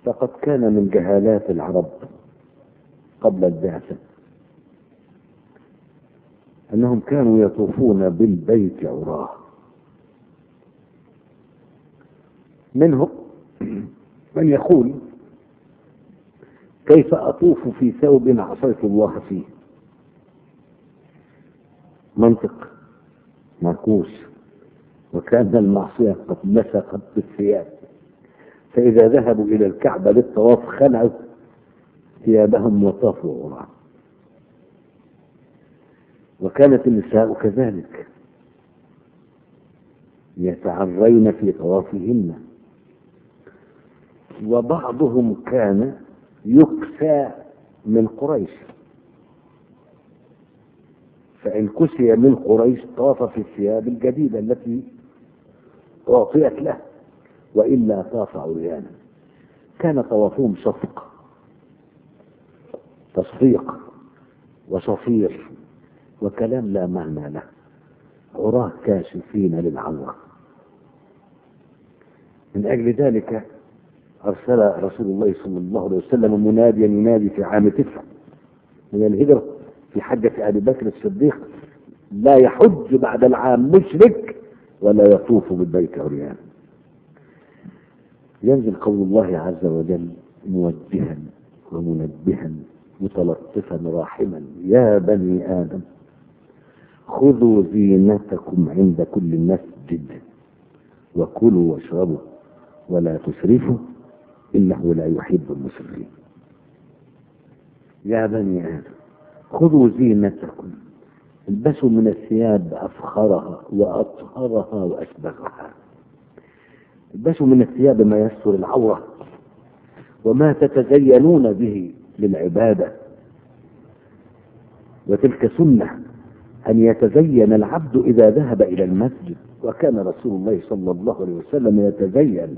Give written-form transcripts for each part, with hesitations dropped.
فقد كان من جهالات العرب قبل البعثة أنهم كانوا يطوفون بالبيت عراه. منهم من يقول: كيف أطوف في ثوب عصيت الله فيه؟ منطق معكوس، وكان المعصية قد مسخت بالثياب، فإذا ذهبوا إلى الكعبة للطواف خلعوا ثيابهم وطافوا عراه. وكانت النساء كذلك يتعرين في طوافهن، وبعضهم كان يكسى من قريش، فإن كسي من قريش طاف في الثياب الجديدة التي أعطيت له، وإلا طاف عريانا. كان طوافهم صفق، تصفيق وصفير، وكلام لا معنى له، عراه كاشفين للعورة. من أجل ذلك أرسل رسول الله صلى الله عليه وسلم مناديا ينادي في عام 9 من الهجرة في حجة أبي بكر الصديق: لا يحج بعد العام مشرك ولا يطوف بالبيت عريان. ينزل قول الله عز وجل موجها ومنبها متلطفا راحما: يا بني آدم خذوا زينتكم عند كل مسجد وكلوا واشربوا ولا تسرفوا إنه لا يحب المسرفين. يا بني آدم خذوا زينتكم، البسوا من الثياب أفخرها وأطهرها وأشبهها، البسوا من الثياب ما يستر العورة وما تتزينون به للعبادة، وتلك سنة أن يتزين العبد إذا ذهب إلى المسجد، وكان رسول الله صلى الله عليه وسلم يتزين.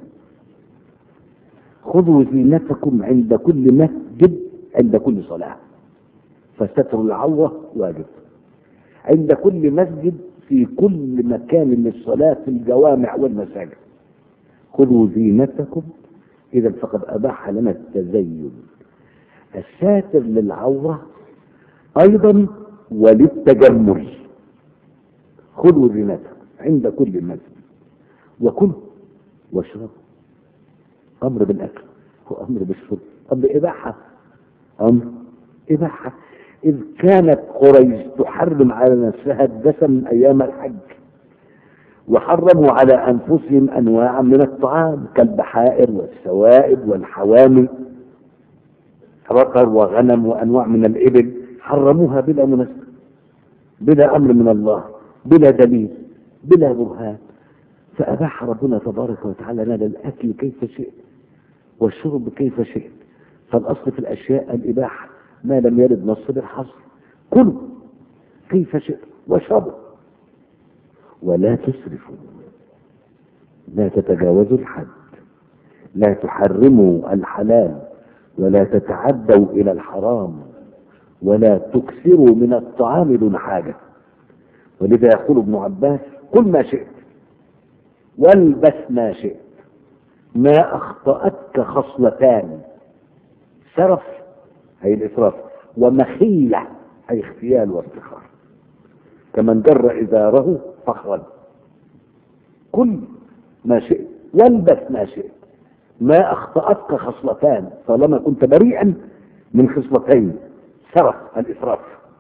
خذوا زينتكم عند كل مسجد، عند كل صلاة، فستر العورة واجب عند كل مسجد، في كل مكان للصلاة في الجوامع والمساجد. خذوا زينتكم، إذا فقد أباح لنا التزين الساتر للعورة أيضا وللتجمل. خذوا زينتكم عند كل مسجد وكلوا واشربوا. أمر بالأكل وأمر بالشرب، أمر إباحة، أمر إباحة. إذ كانت قريش تحرم على نفسها الدسم من أيام الحج، وحرموا على أنفسهم أنواعا من الطعام كالبحائر والسوائب والحوامل، بقر وغنم وأنواع من الإبل، حرموها بلا مناسبة، بلا أمر من الله، بلا دليل، بلا برهان. فأباح ربنا تبارك وتعالى لنا الأكل كيف شئت والشرب كيف شئت. فالأصل في الأشياء الإباحة ما لم يرد نص بالحصر. كلوا كيف شئت واشربوا ولا تسرفوا، لا تتجاوزوا الحد، لا تحرموا الحلال ولا تتعدوا إلى الحرام، ولا تكثروا من الطعام دون حاجة. ولذا يقول ابن عباس: كل ما شئت والبس ما شئت، ما أخطأتك خصلتان: سرف أي الإسراف، ومخيلة أي اختيال وافتخار، كمن جر إزاره فخرا. كل ما شئت والبس ما شئت، ما أخطأتك خصلتان، طالما كنت بريئا من خصلتين: سرف الإسراف،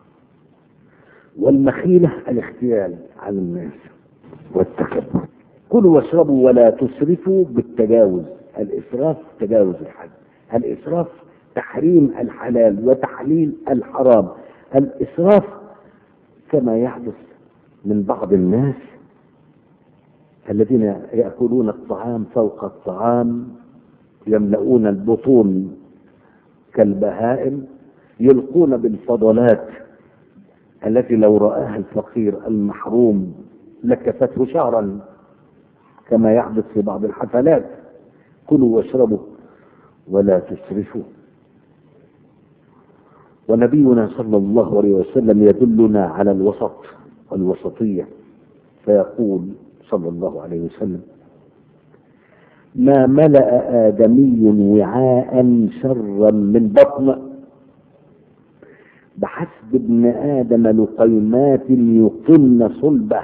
والمخيلة الاختيال على الناس والتكبر. كلوا واشربوا ولا تسرفوا بالتجاوز. الإسراف تجاوز الحد، الإسراف تحريم الحلال وتحليل الحرام. الإسراف كما يحدث من بعض الناس الذين يأكلون الطعام فوق الطعام، يملؤون البطون كالبهائم، يلقون بالفضلات التي لو رآها الفقير المحروم لكفته شهرا، كما يحدث في بعض الحفلات. كلوا واشربوا ولا تسرفوا. ونبينا صلى الله عليه وسلم يدلنا على الوسط والوسطية، فيقول صلى الله عليه وسلم: ما ملأ آدمي وعاء شرا من بطن بحسب ابن آدم لقيمات يقمن صلبه،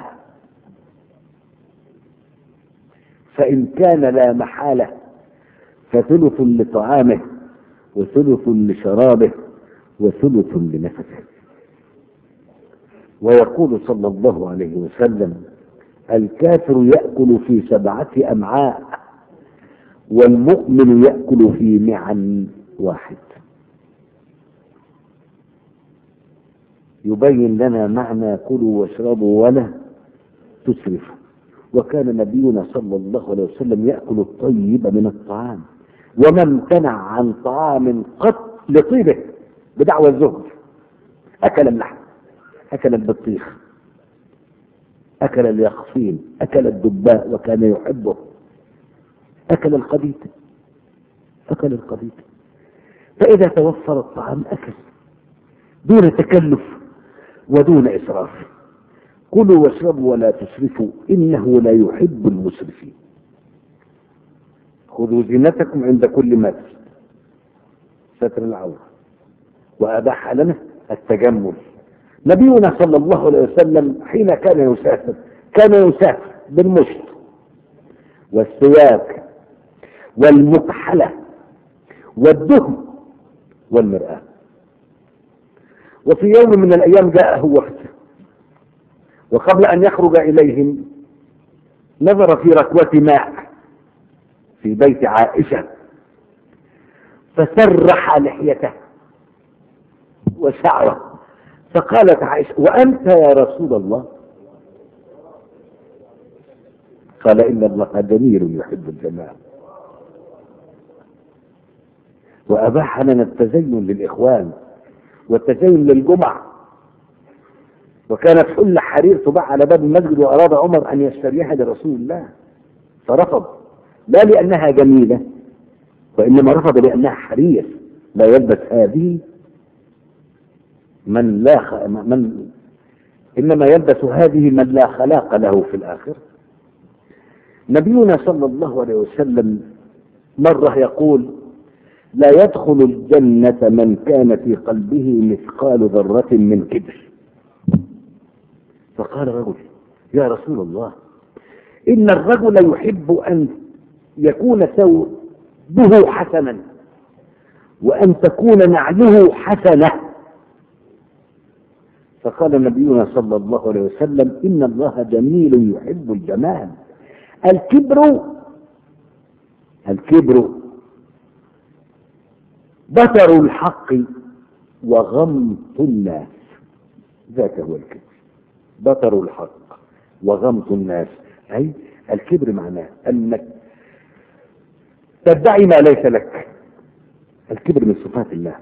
فإن كان لا محالة فثلث لطعامه وثلث لشرابه وثلث لنفسه. ويقول صلى الله عليه وسلم: الكافر يأكل في 7 أمعاء والمؤمن يأكل في معن واحد. يبين لنا معنى كلوا واشربوا ولا تسرفوا. وكان نبينا صلى الله عليه وسلم يأكل الطيب من الطعام، وما امتنع عن طعام قط لطيبه بدعوى الزهد. أكل اللحم، أكل البطيخ، أكل اليقطين، أكل الدباء وكان يحبه، أكل القديد، أكل القديد. فإذا توفر الطعام أكل دون تكلف ودون إسراف. كلوا واشربوا ولا تسرفوا إنه لا يحب المسرفين. خذوا زينتكم عند كل مسجد، ستر العورة، وأباح لنا التجمل. نبينا صلى الله عليه وسلم حين كان يسافر كان يسافر بالمشط والسواك والمكحلة والدهن والمرآة. وفي يوم من الأيام جاءه وفد، وقبل أن يخرج إليهم نظر في ركوة ماء في بيت عائشة فسرح لحيته وشعره، فقالت عائشة: وأنت يا رسول الله؟ قال: إن الله جميل يحب الجمال. وأباح لنا التزين للإخوان والتزين للجمع. وكانت حلة حرير تباع على باب المسجد، وأراد عمر أن يشتريها لرسول الله فرفض، لا لأنها جميلة وإنما رفض لأنها حرير لا يلبس هذه إنما يلبس هذه من لا خلاق له في الآخر. نبينا صلى الله عليه وسلم مرة يقول: لا يدخل الجنة من كان في قلبه مثقال ذرة من كبر. فقال رجل: يا رسول الله، إن الرجل يحب أن يكون ثوبه حسنا وأن تكون نعله حسنة. فقال نبينا صلى الله عليه وسلم: إن الله جميل يحب الجمال. الكبر بطر الحق وغمط الناس. ذاك هو الكبر، بطر الحق وغمط الناس. أي الكبر معناه أنك تدعي ما ليس لك. الكبر من صفات الله.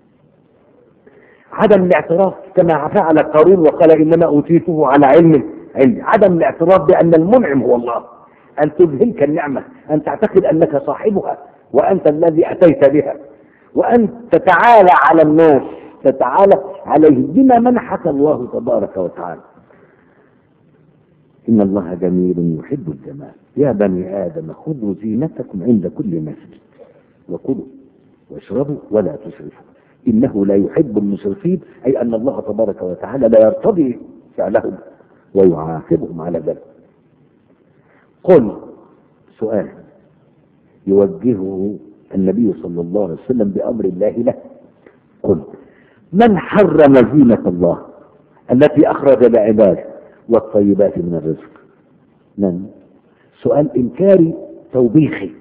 عدم الاعتراف كما فعل قارون وقال: إنما أوتيته على علم عندي. عدم الاعتراف بأن المنعم هو الله، أن تذهلك النعمة، أن تعتقد أنك صاحبها وأنت الذي أتيت بها، وأن تتعالى على الناس، تتعالى عليه بما منحك الله تبارك وتعالى. إن الله جميل يحب الجمال. يا بني آدم خذوا زينتكم عند كل مسجد وكلوا واشربوا ولا تسرفوا إنه لا يحب المسرفين، أي أن الله تبارك وتعالى لا يرتضي فعلهم ويعاقبهم على ذلك. قل سؤال يوجهه النبي صلى الله عليه وسلم بأمر الله له: قل من حرم زينة الله التي أخرج لعباده والطيبات من الرزق؟ من؟ سؤال إنكاري توبيخي.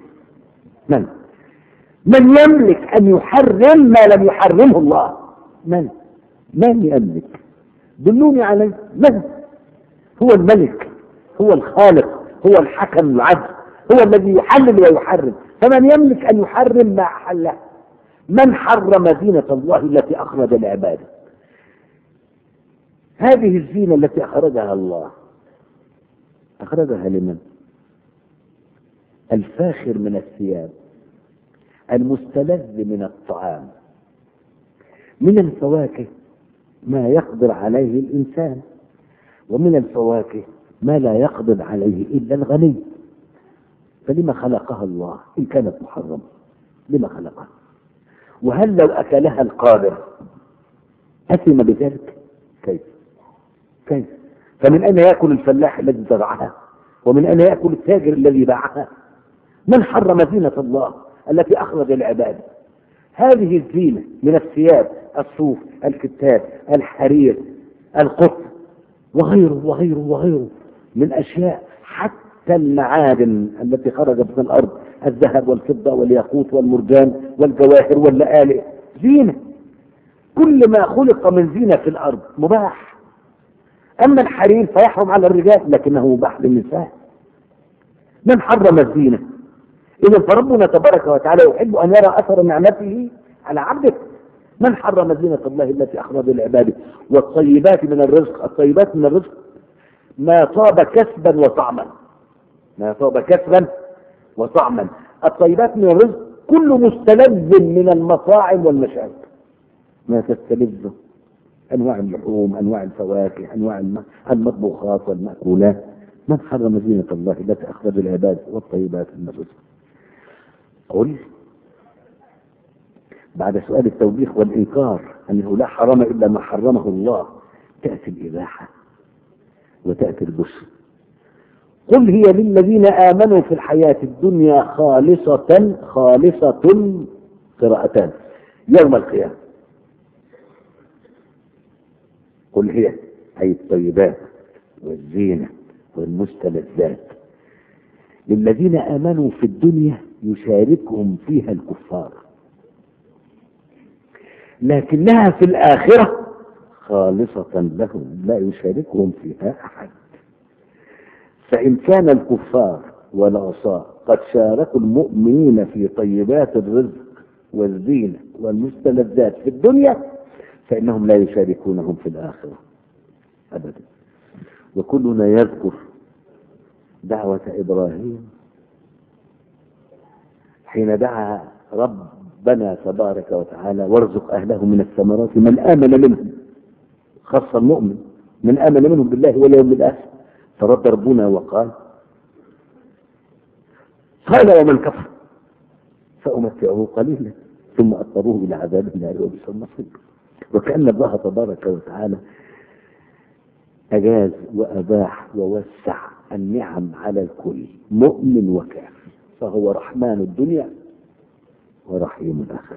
من يملك أن يحرم ما لم يحرمه الله؟ من يملك؟ دلوني عليه. من هو الملك؟ هو الخالق، هو الحكم العدل، هو الذي يحلل ويحرم. فمن يملك أن يحرم ما أحله؟ من حرم زينة الله التي أخرج لعباده؟ هذه الزينة التي أخرجها الله أخرجها لمن؟ الفاخر من الثياب، المستلذ من الطعام، من الفواكه ما يقدر عليه الإنسان، ومن الفواكه ما لا يقدر عليه إلا الغني. فلما خلقها الله إن كانت محرمة؟ لما خلقها؟ وهل لو أكلها القادر أثم بذلك؟ كيف؟ فمن أين يأكل الفلاح الذي زرعها؟ ومن أين يأكل التاجر الذي باعها؟ من حرم زينة الله التي أخرج العباد؟ هذه الزينة من الثياب، الصوف، الكتاب، الحرير، القطن، وغيره من أشياء، حتى المعادن التي خرجت من الأرض، الذهب والفضة والياقوت والمرجان والجواهر واللآلئ، زينة. كل ما خلق من زينة في الأرض مباح. أما الحرير فيحرم على الرجال لكنه مباح للنساء. من حرم الزينة؟ إذا فربنا تبارك وتعالى يحب أن يرى أثر نعمته على عبده. من حرم زينة الله التي أخرج لعباده؟ والطيبات من الرزق. الطيبات من الرزق ما طاب كسبا وطعما. الطيبات من الرزق كل مستلذ من المطاعم والمشارب، ما تستلذه، أنواع اللحوم، أنواع الفواكه، أنواع المطبوخات والمأكولات. من حرم زينة الله التي أخرج العباد والطيبات من الرزق؟ قل بعد سؤال التوبيخ والإنكار أنه لا حرام إلا ما حرمه الله، تأتي الإباحة وتأتي البشر. قل هي للذين آمنوا في الحياة الدنيا خالصة قراءتان يوم القيامة. قل هي أي الطيبات والزينة والمستلذات للذين آمنوا في الدنيا يشاركهم فيها الكفار، لكنها في الآخرة خالصة لهم لا يشاركهم فيها أحد. فإن كان الكفار والعصاة قد شاركوا المؤمنين في طيبات الرزق والزينة والمستلذات في الدنيا، فإنهم لا يشاركونهم في الآخرة أبدا. وكلنا يذكر دعوة إبراهيم حين دعا ربنا تبارك وتعالى وارزق أهله من الثمرات من آمن منهم، خاصة المؤمن، من آمن منهم بالله واليوم الآخر. فرد ربنا وقال ومن كفر فأمتعه قليلا ثم أضطروه إلى عذاب النار وبئس المصير. وكأن الله تبارك وتعالى أجاز وأباح ووسع النعم على الكل، مؤمن وكافر، فهو رحمن الدنيا ورحيم الآخرة.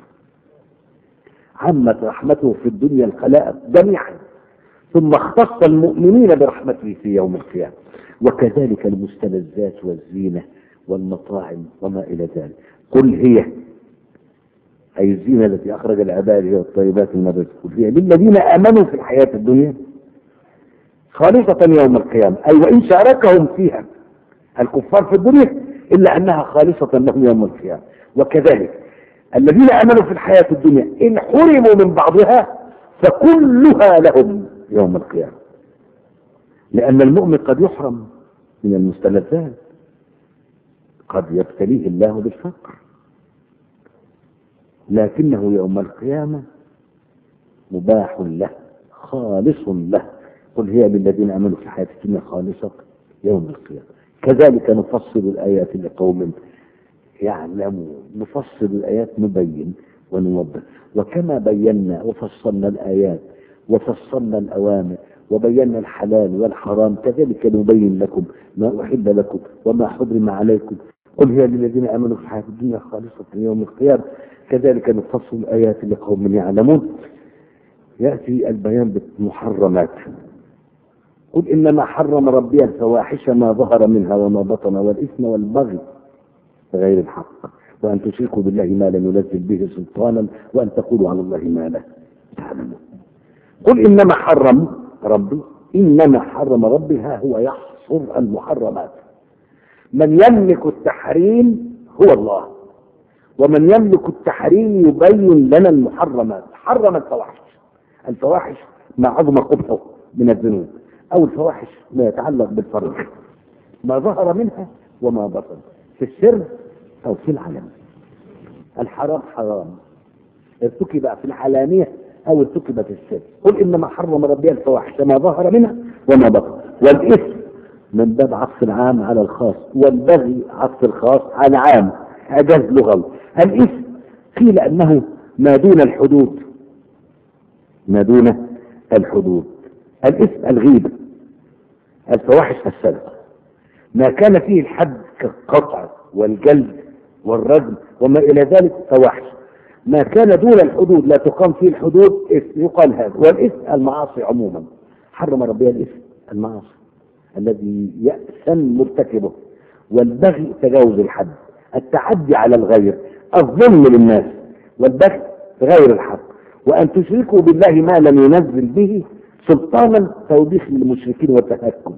عمت رحمته في الدنيا الخلائق جميعا، ثم اختص المؤمنين برحمته في يوم القيامة. وكذلك المستلذات والزينة والمطاعم وما إلى ذلك. قل هي أي الزينة التي أخرج العباد هي الطيبات من الرزق، قل هي للذين آمنوا في الحياة الدنيا خالصة يوم القيامة، أي وإن شاركهم فيها الكفار في الدنيا إلا أنها خالصة لهم يوم القيامة. وكذلك الذين آمنوا في الحياة الدنيا إن حرموا من بعضها فكلها لهم يوم القيامة. لأن المؤمن قد يحرم من المستلذات، قد يبتليه الله بالفقر، لكنه يوم القيامة مباح له خالص له. قل هي للذين آمنوا في الحياة الدنيا خالصة يوم القيامة. كذلك نفصل الآيات لقوم يعلمون. نفصل الآيات نبين ونوضح، وكما بينا وفصلنا الآيات وفصلنا الأوامر وبينا الحلال والحرام، كذلك نبين لكم ما أحل لكم وما حرم عليكم. قل هي للذين آمنوا في الحياة الدنيا خالصة يوم القيامة. كذلك نفصل الآيات لقوم يعلمون. يأتي البيان بالمحرمات. قل إنما حرم ربي الفواحش ما ظهر منها وما بطن والإثم والبغي بغير الحق وأن تشركوا بالله ما لم ينزل به سلطانا وأن تقولوا على الله ما لا تعلمون. قل إنما حرم ربي ها هو يحصر المحرمات. من يملك التحريم هو الله، ومن يملك التحريم يبين لنا المحرمات. حرم الفواحش ما عظم قبحه من الذنوب، أو الفواحش ما يتعلق بالفرج، ما ظهر منها وما بطن، في السر أو في العلن. الحرام حرام ارتكب في العلانية أو ارتكب في السر. قل إنما حرم ربي الفواحش ما ظهر منها وما بطن والإثم من باب عطف العام على الخاص، والبغي عطف الخاص على عام، إعجاز لغوي. الإثم قيل أنه ما دون الحدود، ما دون الحدود. الإثم الغيبة، الفواحش، السرقة، ما كان فيه الحد كالقطع والجلد والرجم وما إلى ذلك فواحش. ما كان دون الحدود لا تقام فيه الحدود إثم، يقال هذا. والإثم المعاصي عموما، حرم ربنا الإثم المعاصي الذي يأثم مرتكبه. والبغي تجاوز الحد، التعدي على الغير، الظلم للناس، والبغي غير الحق. وأن تشركوا بالله ما لم ينزل به سلطانا، توبيخ للمشركين وتهكم.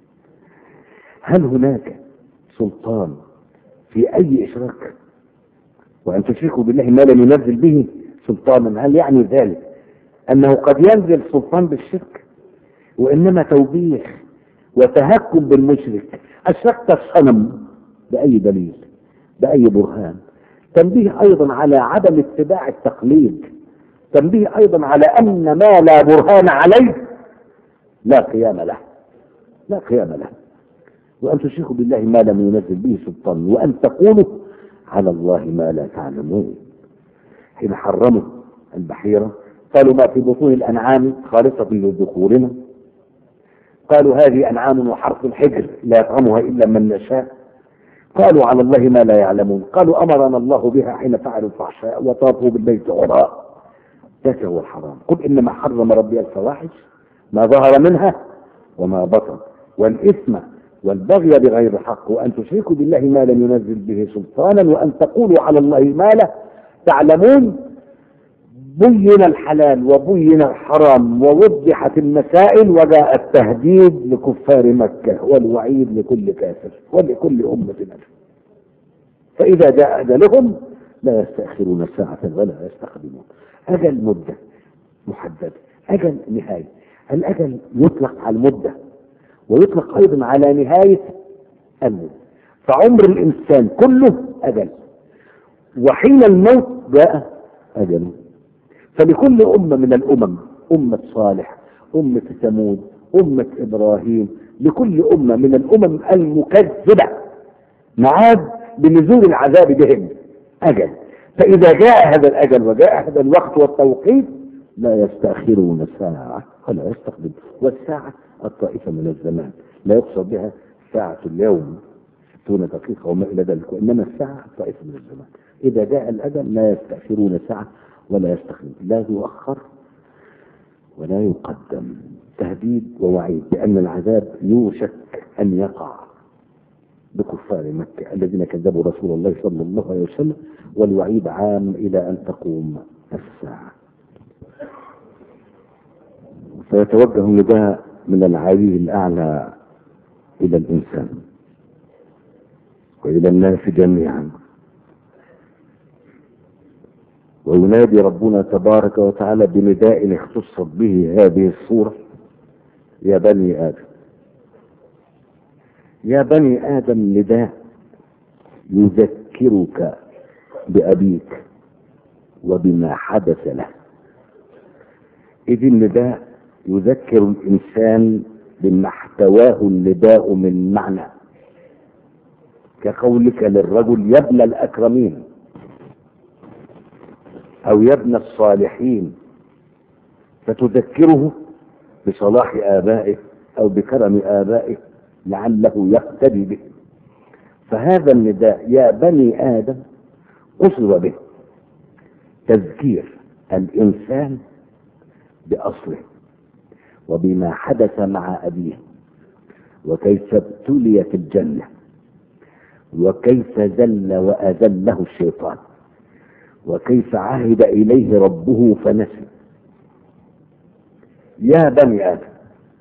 هل هناك سلطان في أي إشراك؟ وأن تشركوا بالله ما لم ينزل به سلطانا، هل يعني ذلك أنه قد ينزل سلطان بالشرك؟ وإنما توبيخ وتهكم بالمشرك. أشركت الصنم بأي دليل، بأي برهان؟ تنبيه أيضا على عدم اتباع التقليد، تنبيه أيضا على أن ما لا برهان عليه لا قيام له، لا قيام له. وأن تشركوا بالله ما لم ينزل به سلطان، وأن تقولوا على الله ما لا تعلمون. حين حرموا البحيرة قالوا ما في بطون الأنعام خالصة لذكورنا، قالوا هذه أنعام وحرث حجر لا يطعمها إلا من نشاء. قالوا على الله ما لا يعلمون. قالوا أمرنا الله بها حين فعلوا الفحشاء وطافوا بالبيت عراء. ذاك هو الحرام. قل إنما حرم ربي الفواحش ما ظهر منها وما بطن، والإثم والبغي بغير الحق، وأن تشركوا بالله ما لم ينزل به سلطانا، وأن تقولوا على الله ما لا تعلمون. بين الحلال وبين الحرام ووضحت المسائل، وجاء التهديد لكفار مكة والوعيد لكل كافر ولكل أمة أجل. فإذا جاء أجلهم لا يستأخرون ساعة ولا يستقدمون. أجل مدة محددة، أجل نهاية. الأجل يطلق على المدة ويطلق أيضا على نهاية المدة. فعمر الإنسان كله أجل، وحين الموت جاء أجله. فلكل أمة من الأمم، أمة صالح، أمة ثمود، أمة إبراهيم، لكل أمة من الأمم المكذبة ميعاد بنزول العذاب بهم، أجل. فإذا جاء هذا الأجل وجاء هذا الوقت والتوقيت لا يستأخرون ساعة ولا يستقدمون. والساعة الطائفة من الزمان، لا يقصد بها ساعة اليوم 60 دقيقة وما إلى ذلك، وإنما الساعة الطائفة من الزمان. إذا جاء الأجل لا يستأخرون ساعة ولا يستقدم، لا يؤخر ولا يقدم. تهديد ووعيد بأن العذاب يوشك أن يقع بكفار مكة الذين كذبوا رسول الله صلى الله عليه وسلم، والوعيد عام إلى أن تقوم الساعة. فيتوجه نداء من العلي الأعلى إلى الإنسان وإلى الناس جميعا، وينادي ربنا تبارك وتعالى بنداء اختصت به هذه الصورة: يا بني آدم. يا بني آدم نداء يذكرك بأبيك وبما حدث له. إذ النداء يذكر الإنسان بما احتواه النداء من معنى، كقولك للرجل يا ابن الأكرمين أو يا ابن الصالحين، فتذكره بصلاح آبائه أو بكرم آبائه لعله يقتدي به. فهذا النداء يا بني آدم قصد به تذكير الإنسان بأصله وبما حدث مع أبيه، وكيف ابتلي في الجنة، وكيف ذل وأذله الشيطان، وكيف عهد إليه ربه فنسي. يا بني آدم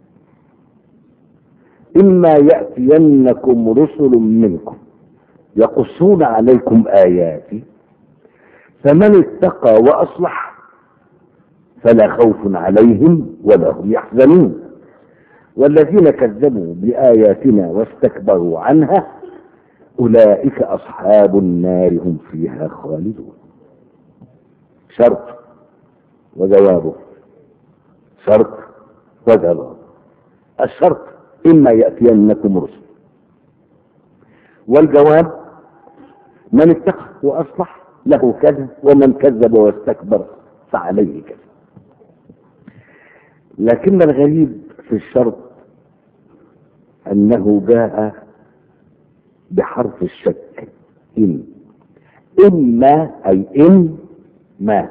إما يأتينكم رسل منكم يقصون عليكم آياتي فمن اتقى وأصلح فلا خوف عليهم ولا هم يحزنون، والذين كذبوا بآياتنا واستكبروا عنها أولئك أصحاب النار هم فيها خالدون. شرط وجوابه، شرط وجوابه. الشرط إما يأتينكم رسل. والجواب: من اتقى وأصلح له كذا، ومن كذب واستكبر فعليه كذا. لكن الغريب في الشرط أنه جاء بحرف الشك، إما أي إما.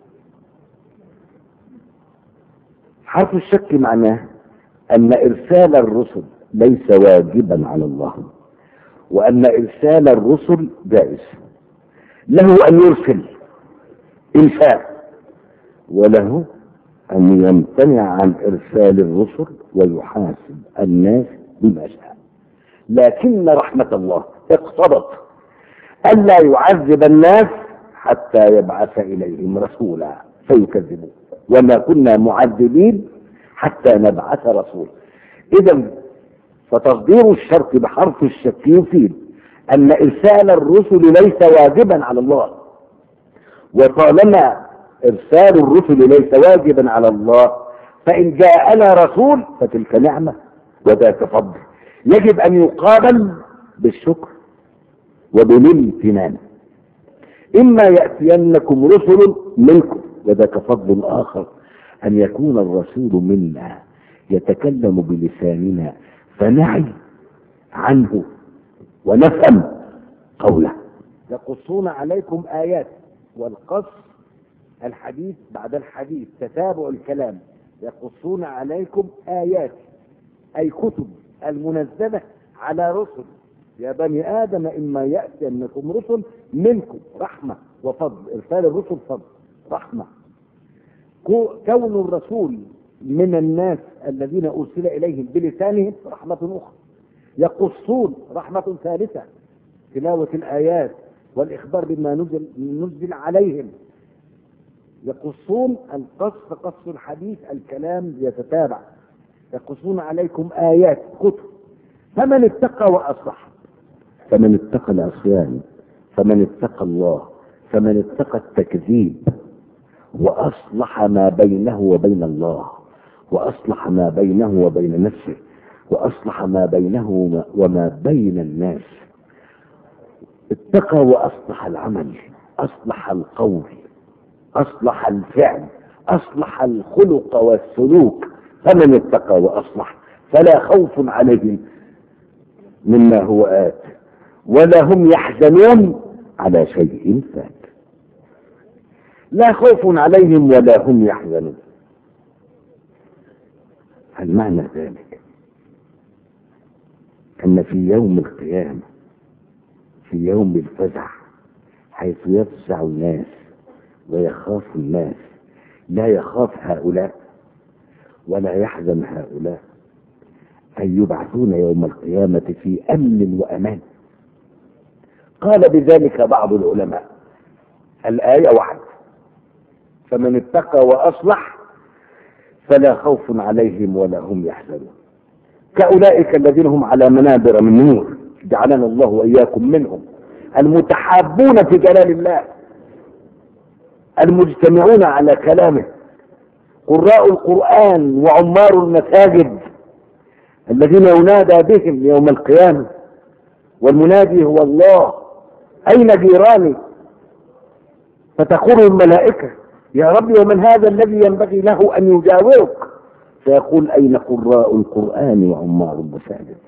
حرف الشك معناه أن إرسال الرسل ليس واجبا على الله، وأن إرسال الرسل جائز، له أن يرسل إن شاء، وله أن يمتنع عن إرسال الرسل ويحاسب الناس بما شاء. لكن رحمة الله اقتضت ألا يعذب الناس حتى يبعث إليهم رسولا فيكذبون، وما كنا معذبين حتى نبعث رسولا. إذا فتصدير الشرط بحرف الشك يفيد أن إرسال الرسل ليس واجبا على الله، وطالما إرسال الرسل ليس واجبا على الله فإن جاءنا رسول فتلك نعمة وذاك فضل، يجب أن يقابل بالشكر وبالامتنان. إما يأتينكم رسل منكم، وذاك فضل آخر أن يكون الرسول منا يتكلم بلساننا فنعي عنه ونفهم قوله. يقصون عليكم آيات، والقص الحديث بعد الحديث، تتابع الكلام. يقصون عليكم آيات أي كتب المنزلة على رسل. يا بني آدم إما يأتينكم رسل منكم، رحمة وفضل. إرسال الرسل فضل رحمة. كون الرسول من الناس الذين أرسل إليهم بلسانهم رحمة أخرى. يقصون رحمة ثالثة، تلاوة الآيات والإخبار بما نزل عليهم. يقصون القص، قص الحديث، الكلام يتتابع. يقصون عليكم آيات كتب. فمن اتقى وأصلح، فمن اتقى العصيان، فمن اتقى الله، فمن اتقى التكذيب وأصلح ما بينه وبين الله، وأصلح ما بينه وبين نفسه، وأصلح ما بينه وما بين الناس. اتقى وأصلح العمل، أصلح القول، أصلح الفعل، أصلح الخلق والسلوك. فمن اتقى وأصلح فلا خوف عليهم مما هو آت، ولا هم يحزنون على شيء فات. لا خوف عليهم ولا هم يحزنون. هل معنى ذلك أن في يوم القيامة، في يوم الفزع، حيث يفزع الناس ويخاف الناس، لا يخاف هؤلاء ولا يحزن هؤلاء، أن يبعثون يوم القيامة في أمن وأمان؟ قال بذلك بعض العلماء: الآية واحد، فمن اتقى وأصلح فلا خوف عليهم ولا هم يحزنون. كأولئك الذين هم على منابر من نور، جعلنا الله وإياكم منهم، المتحابون في جلال الله، المجتمعون على كلامه، قراء القرآن وعمار المساجد الذين ينادى بهم يوم القيامة، والمنادي هو الله: أين جيراني؟ فتقول الملائكة: يا ربي ومن هذا الذي ينبغي له أن يجاورك؟ فيقول: أين قراء القرآن وعمار المساجد؟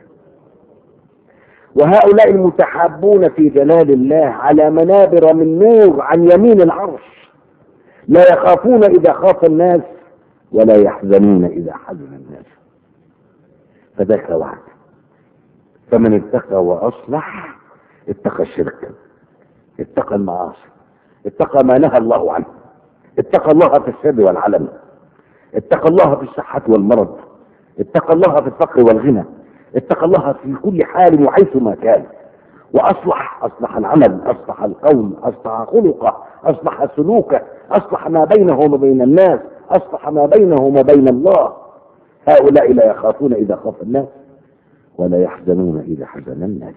وهؤلاء المتحابون في جلال الله على منابر من نور عن يمين العرش، لا يخافون إذا خاف الناس ولا يحزنون إذا حزن الناس. فذاك وعد. فمن اتقى وأصلح اتقى الشرك، اتقى المعاصي، اتقى ما نهى الله عنه، اتقى الله في السر والعلن، اتقى الله في الصحة والمرض، اتقى الله في الفقر والغنى، اتقى الله في كل حال وحيثما كان. وأصلح، أصلح العمل، أصلح القول، أصلح خلقه، أصلح سلوكه، أصلح ما بينه وبين الناس، أصلح ما بينه وبين الله. هؤلاء لا يخافون إذا خاف الناس ولا يحزنون إذا حزن الناس.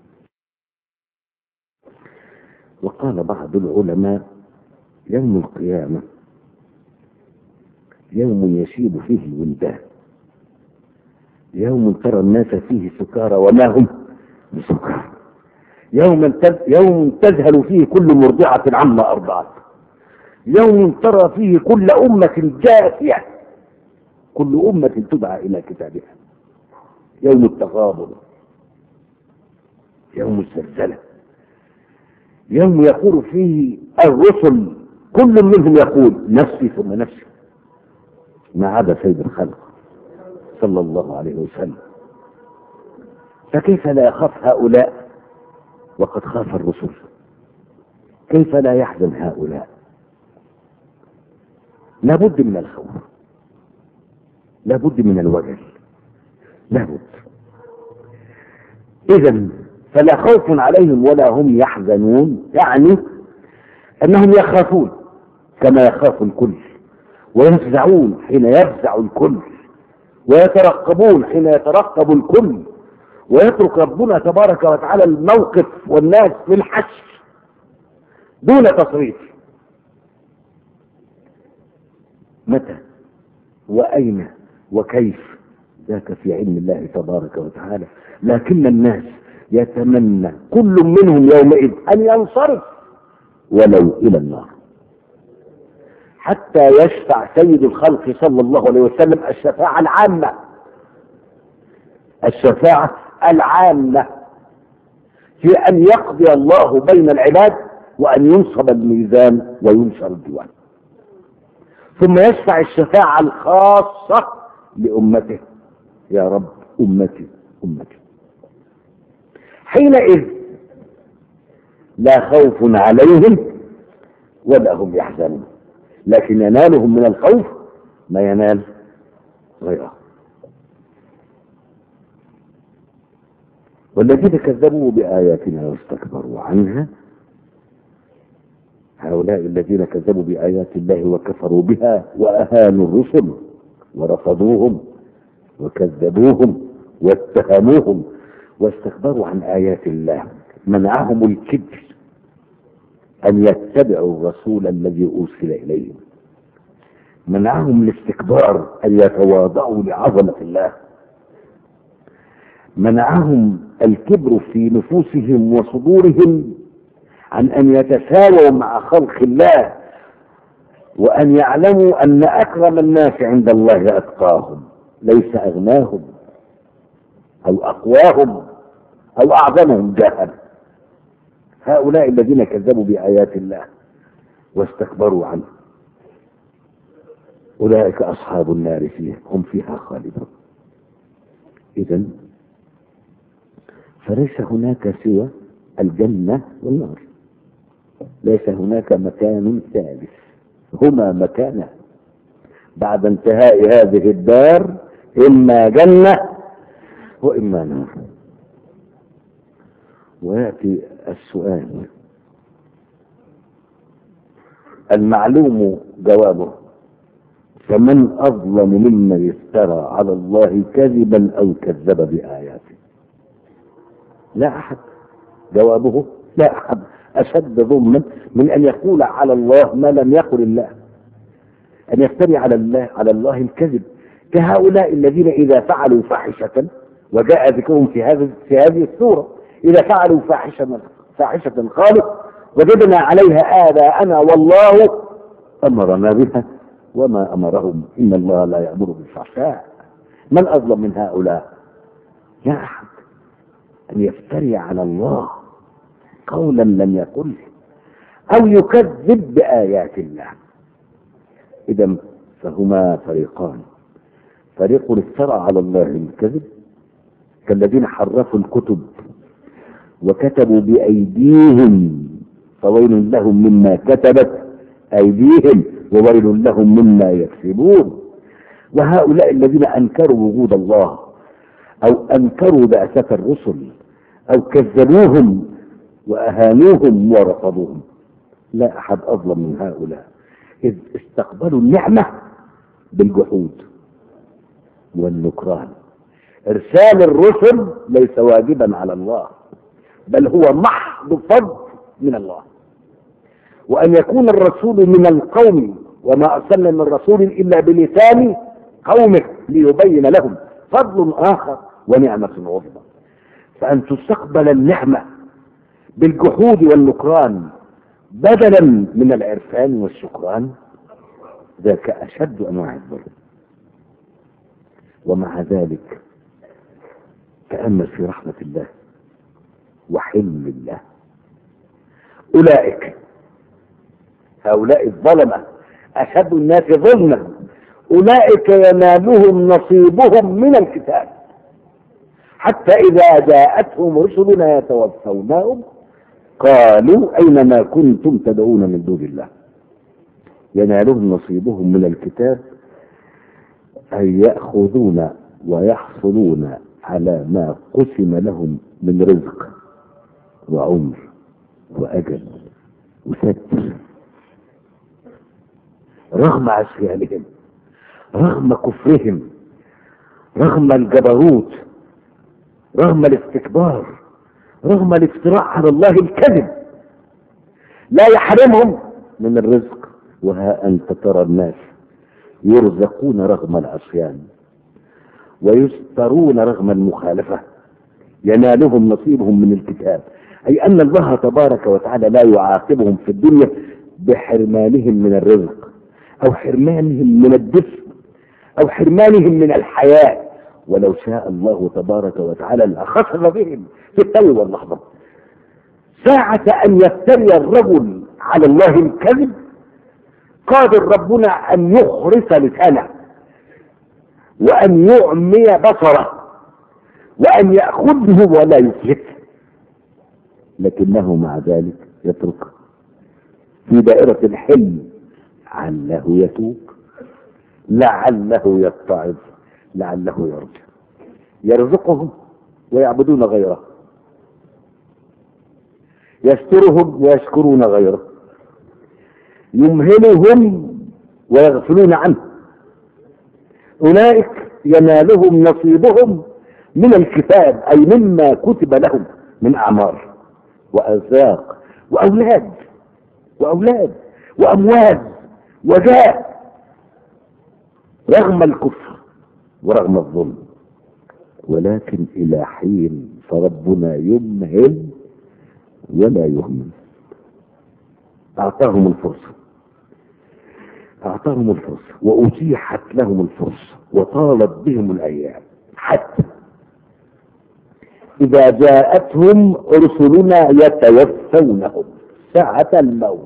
وقال بعض العلماء: يوم القيامة يوم يشيب فيه الولدان، يوم ترى الناس فيه سكارى وما هم بسكارى، يوم تذهل فيه كل مرضعة عما أرضعت، يوم ترى فيه كل أمة جاثية، كل أمة تدعى إلى كتابها، يوم التغابن، يوم الزلزلة، يوم يقول فيه الرسل كل منهم يقول نفسي ثم نفسي، ما عدا سيد الخلق صلى الله عليه وسلم. فكيف لا يخاف هؤلاء وقد خاف الرسل؟ كيف لا يحزن هؤلاء؟ لابد من الخوف، لابد من الوجل، لابد. إذن فلا خوف عليهم ولا هم يحزنون، يعني أنهم يخافون كما يخاف الكل، ويفزعون حين يفزع الكل، ويترقبون حين يترقب الكل، ويترك ربنا تبارك وتعالى الموقف والناس للحشر دون تصريف. متى وأين وكيف ذاك في علم الله تبارك وتعالى، لكن الناس يتمنى كل منهم يومئذ أن ينصرف ولو إلى النار، حتى يشفع سيد الخلق صلى الله عليه وسلم الشفاعة العامة، الشفاعة العامة في أن يقضي الله بين العباد وأن ينصب الميزان وينشر الديوان، ثم يشفع الشفاعة الخاصة لأمته، يا رب أمتي أمتي. حينئذ لا خوف عليهم ولا هم يحزنون، لكن ينالهم من الخوف ما ينال غيره. والذين كذبوا بآياتنا واستكبروا عنها، هؤلاء الذين كذبوا بآيات الله وكفروا بها وأهانوا الرسل ورفضوهم وكذبوهم واتهموهم واستكبروا عن آيات الله، منعهم الكبر أن يتبعوا الرسول الذي أرسل إليهم، منعهم الاستكبار أن يتواضعوا لعظمة الله، منعهم الكبر في نفوسهم وصدورهم عن أن يتساووا مع خلق الله، وأن يعلموا أن أكرم الناس عند الله أتقاهم، ليس أغناهم أو أقواهم أو أعظمهم جاها. هؤلاء الذين كذبوا بآيات الله واستكبروا عنه أولئك أصحاب النار هم فيها خالدون. إذن فليس هناك سوى الجنة والنار، ليس هناك مكان ثالث، هما مكانان بعد انتهاء هذه الدار، إما جنة وإما نار. ويأتي السؤال المعلوم جوابه: فمن أظلم ممن افترى على الله كذبا أو كذب بآياته؟ لا أحد. جوابه: لا أحد أشد ظلما من أن يقول على الله ما لم يقل الله، أن يفتري على الله الكذب، كهؤلاء الذين إذا فعلوا فاحشة، وجاء ذكرهم في هذه السورة، إذا فعلوا فاحشة قالوا وجدنا عليها آباءنا والله أمرنا بها وما أمرهم إن الله لا يأمر بالفحشاء. من أظلم من هؤلاء؟ لا أحد. أن يفتري على الله قولا لم يقله أو يكذب بآيات الله. إذا فهما فريقان: فريق افترى على الله الكذب كالذين حرفوا الكتب وكتبوا بأيديهم فويل لهم مما كتبت أيديهم وويل لهم مما يكسبون. وهؤلاء الذين أنكروا وجود الله أو أنكروا بعثة الرسل أو كذبوهم وأهانوهم ورفضوهم، لا أحد أظلم من هؤلاء، إذ استقبلوا النعمة بالجحود والنكران. إرسال الرسل ليس واجبا على الله، بل هو محض فضل من الله. وأن يكون الرسول من القوم، وما أرسلنا من رسول إلا بلسان قومه ليبين لهم، فضل آخر ونعمة عظمى. فأن تستقبل النعمة بالجحود والنكران بدلا من العرفان والشكران، ذاك أشد أنواع الظلم. ومع ذلك تأمل في رحمة الله وحلم الله. أولئك، هؤلاء الظلمة أشد الناس ظلما، أولئك ينالهم نصيبهم من الكتاب حتى إذا جاءتهم رسلنا يتوفونهم قالوا أين ما كنتم تدعون من دون الله. ينالهم نصيبهم من الكتاب أن يأخذون ويحصلون على ما قسم لهم من رزق وعمر وأجل وستر، رغم عصيانهم، رغم كفرهم، رغم الجبروت، رغم الاستكبار، رغم الافتراء على الله الكذب، لا يحرمهم من الرزق. وها أنت ترى الناس يرزقون رغم العصيان ويسترون رغم المخالفة، ينالهم نصيبهم من الكتاب، أي أن الله تبارك وتعالى لا يعاقبهم في الدنيا بحرمانهم من الرزق أو حرمانهم من الدفء أو حرمانهم من الحياة. ولو شاء الله تبارك وتعالى لخسف بهم في التو واللحظة. ساعة أن يفتري الرجل على الله الكذب قادر ربنا أن يخرس لسانه وأن يعمي بصره وأن يأخذه ولا يفلت، لكنه مع ذلك يترك في دائرة الحلم، لعله يتوب، لعله يتعظ، لعله يرجع. يرزقهم ويعبدون غيره، يسترهم ويشكرون غيره، يمهلهم ويغفلون عنه. أولئك ينالهم نصيبهم من الكتاب، أي مما كتب لهم من أعمار وأرزاق وأولاد وأموال وجاه، رغم الكفر ورغم الظلم، ولكن إلى حين، فربنا يمهل ولا يهمل. أعطاهم الفرصة وأتيحت لهم الفرصة وطالت بهم الأيام حتى إذا جاءتهم رسلنا يتوفونهم ساعة الموت.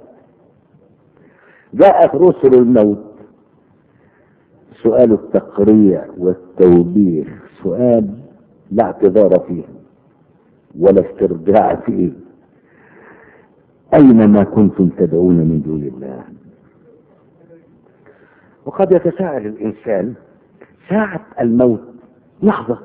جاءت رسل الموت، سؤال التقريع والتوبيخ، سؤال لا اعتذار فيه ولا استرجاع فيه. أين ما كنتم تدعون من دون الله؟ وقد يتساءل الإنسان ساعة الموت لحظة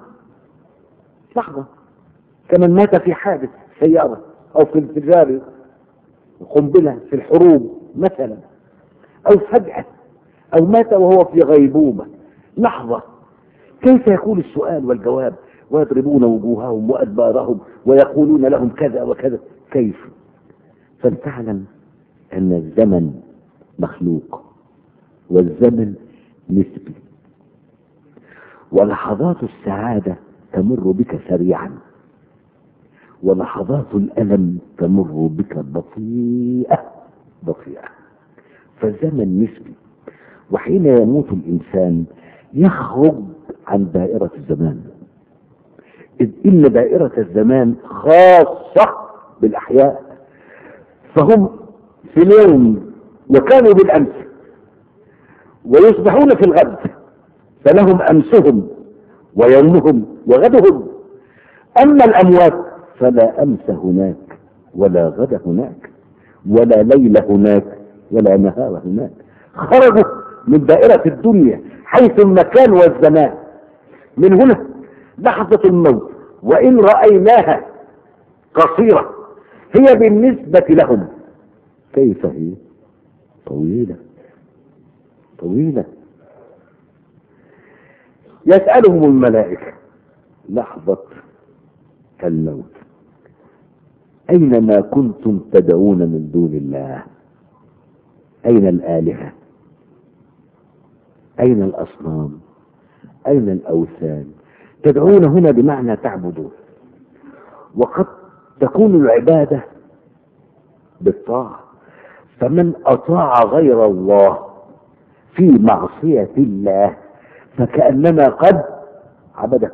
كمن مات في حادث سيارة أو في انفجار قنبلة في الحروب مثلا، أو فجأة، أو مات وهو في غيبوبة لحظة. كيف يكون السؤال والجواب؟ ويضربون وجوههم وأدبارهم ويقولون لهم كذا وكذا. كيف؟ فلتعلم أن الزمن مخلوق والزمن نسبي، ولحظات السعادة تمر بك سريعا، ولحظات الألم تمر بك بطيئة. فالزمن نسبي، وحين يموت الإنسان يخرج عن دائرة الزمان، إذ إن دائرة الزمان خاصة بالأحياء، فهم في اليوم وكانوا بالأمس، ويصبحون في الغد، فلهم أمسهم ويومهم وغدهم. أما الأموات فلا أمس هناك ولا غد هناك ولا ليل هناك ولا نهار هناك. خرجوا من دائرة الدنيا حيث المكان والزمان. من هنا لحظة الموت وإن رأيناها قصيرة، هي بالنسبة لهم كيف هي؟ طويلة. يسألهم الملائكة لحظة الموت أين ما كنتم تدعون من دون الله؟ أين الآلهة؟ أين الأصنام؟ أين الأوثان؟ تدعون هنا بمعنى تعبدون، وقد تكون العبادة بالطاعة، فمن أطاع غير الله في معصية الله فكأنما قد عبده.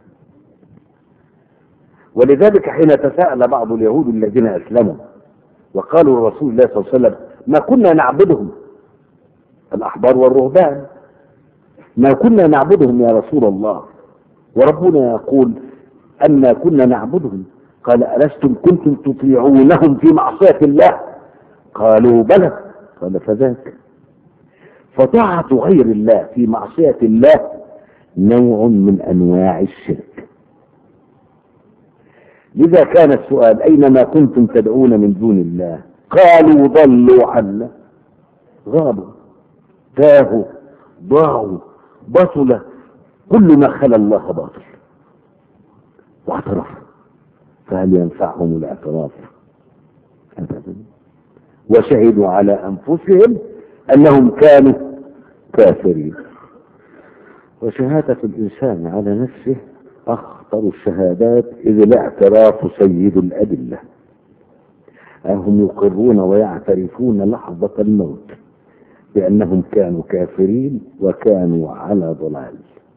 ولذلك حين تساءل بعض اليهود الذين أسلموا وقالوا لرسول الله صلى الله عليه وسلم: ما كنا نعبدهم، الأحبار والرهبان، ما كنا نعبدهم يا رسول الله، وربنا يقول أن كنا نعبدهم. قال: ألستم كنتم تطيعونهم في معصية الله؟ قالوا: بلى. قال: فذاك. فطاعة غير الله في معصية الله نوع من أنواع الشرك. لذا كان السؤال: أينما كنتم تدعون من دون الله؟ قالوا: ضلوا عنا، غابوا، تاهوا، ضاعوا، بطل كل ما خلا الله باطل. واعترفوا، فهل ينفعهم الاعتراف؟ أبدا. وشهدوا على أنفسهم أنهم كانوا كافرين. وشهادة الإنسان على نفسه أخطر الشهادات، إذ الاعتراف سيد الأدلة. هم يقرون ويعترفون لحظة الموت بأنهم كانوا كافرين وكانوا على ضلال.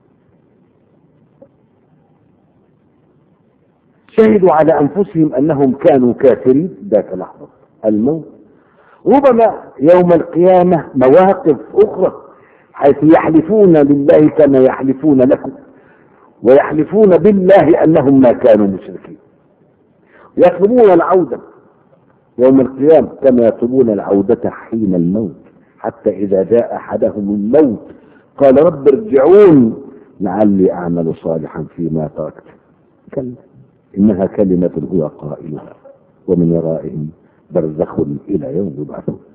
شهدوا على أنفسهم أنهم كانوا كافرين ذات لحظة الموت. ربما يوم القيامة مواقف أخرى حيث يحلفون بالله كما يحلفون لكم، ويحلفون بالله أنهم ما كانوا مشركين، يطلبون العودة يوم القيامة كما يطلبون العودة حين الموت، حتى إذا جاء أحدهم الموت قال: رب ارجعون لعلي أعمل صالحا فيما تركت. كلا إنها كلمة هو قائلها ومن ورائهم برزخ إلى يوم يبعثون.